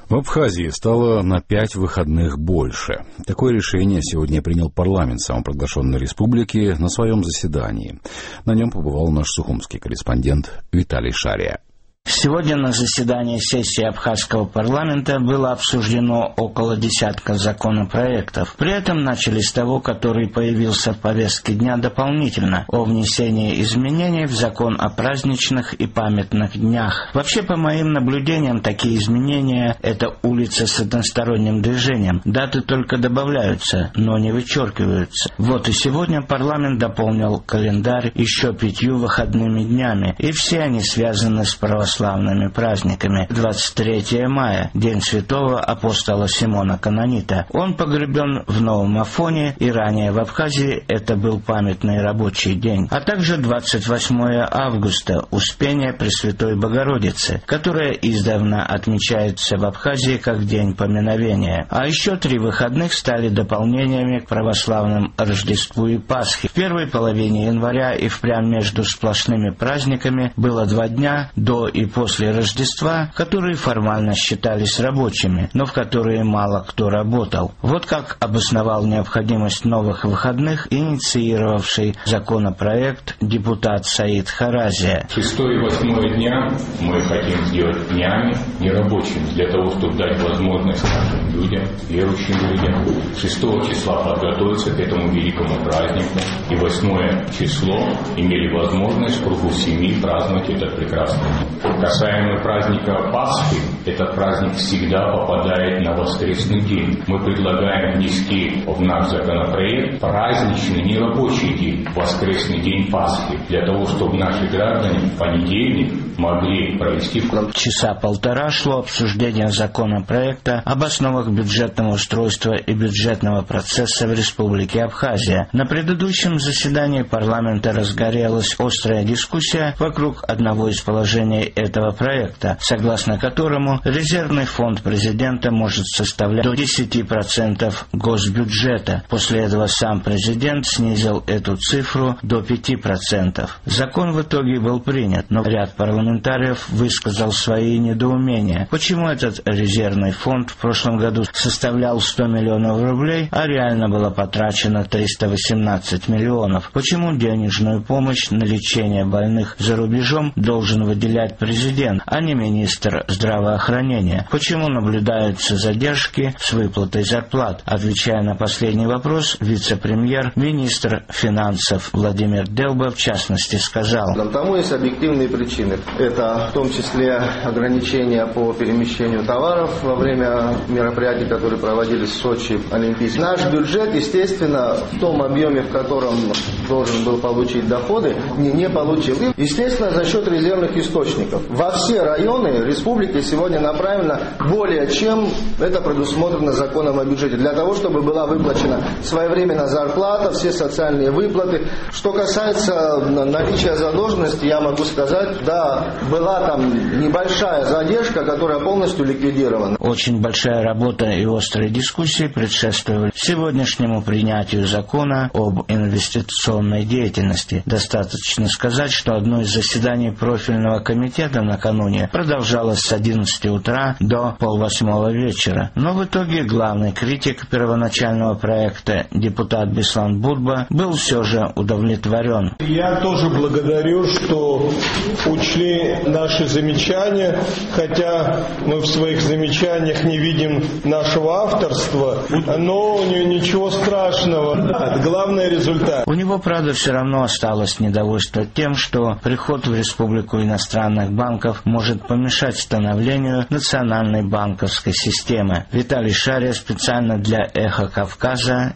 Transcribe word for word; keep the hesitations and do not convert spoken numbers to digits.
В Абхазии стало на пять выходных больше. Такое решение сегодня принял парламент самопровозглашенной республики на своем заседании. На нем побывал наш сухумский корреспондент Виталий Шария. Сегодня на заседании сессии Абхазского парламента было обсуждено около десятка законопроектов. При этом начали с того, который появился в повестке дня дополнительно, о внесении изменений в закон о праздничных и памятных днях. Вообще, по моим наблюдениям, такие изменения – это улица с односторонним движением. Даты только добавляются, но не вычеркиваются. Вот и сегодня парламент дополнил календарь еще пятью выходными днями, и все они связаны с православием. Славными праздниками. двадцать третьего мая, день святого апостола Симона Канонита. Он погребен в Новом Афоне, и ранее в Абхазии это был памятный рабочий день. А также двадцать восьмого августа, Успение Пресвятой Богородицы, которая издавна отмечается в Абхазии как день поминовения. А еще три выходных стали дополнениями к православным Рождеству и Пасхе. В первой половине января и впрямь между сплошными праздниками было два дня до и после Рождества, которые формально считались рабочими, но в которые мало кто работал. Вот как обосновал необходимость новых выходных инициировавший законопроект депутат Саид Харазия. Шестое и восьмое дня мы хотим сделать днями нерабочими, для того, чтобы дать возможность нашим людям, верующим людям, шестого числа подготовиться к этому великому празднику, и восьмое число имели возможность в кругу семьи праздновать этот прекрасный день. Касаемо праздника Пасхи, этот праздник всегда попадает на воскресный день. Мы предлагаем внести в наш законопроект праздничный, нерабочий день, воскресный день Пасхи, для того, чтобы наши граждане в понедельник могли провести... Часа полтора шло обсуждение законопроекта об основах бюджетного устройства и бюджетного процесса в Республике Абхазия. На предыдущем заседании парламента разгорелась острая дискуссия вокруг одного из положений этого проекта, согласно которому резервный фонд президента может составлять до десяти процентов госбюджета. После этого сам президент снизил эту цифру до пяти процентов. Закон в итоге был принят, но ряд парламентариев высказал свои недоумения. Почему этот резервный фонд в прошлом году составлял сто миллионов рублей, а реально было потрачено триста восемнадцать миллионов? Почему денежную помощь на лечение больных за рубежом должен выделять президент, а не министр здравоохранения? Почему наблюдаются задержки с выплатой зарплат? Отвечая на последний вопрос, вице-премьер, министр финансов Владимир Делба в частности сказал: Тому есть объективные причины. Это в том числе ограничения по перемещению товаров во время мероприятий, которые проводились в Сочи, Олимпийских. Наш бюджет, естественно, в том объеме, в котором должен был получить доходы, не, не получил. Естественно, за счет резервных источников. Во все районы республики сегодня направлено более чем это предусмотрено законом о бюджете, для того, чтобы была выплачена своевременно зарплата, все социальные выплаты. Что касается наличия задолженности, я могу сказать, да, была там небольшая задержка, которая полностью ликвидирована. Очень большая работа и острые дискуссии предшествовали сегодняшнему принятию закона об инвестиционной деятельности. Достаточно сказать, что одно из заседаний профильного комитета накануне продолжалось с одиннадцати утра до полвосьмого вечера. Но в итоге главный критик первоначального проекта, депутат Беслан Будба, был все же удовлетворен. Я тоже благодарю, что учли наши замечания, хотя мы в своих замечаниях не видим нашего авторства, но ничего страшного. Главный результат. У него, правда, все равно осталось недовольство тем, что приход в республику иностранных банков может помешать становлению национальной банковской системы. Виталий Шария специально для «Эхо Кавказа»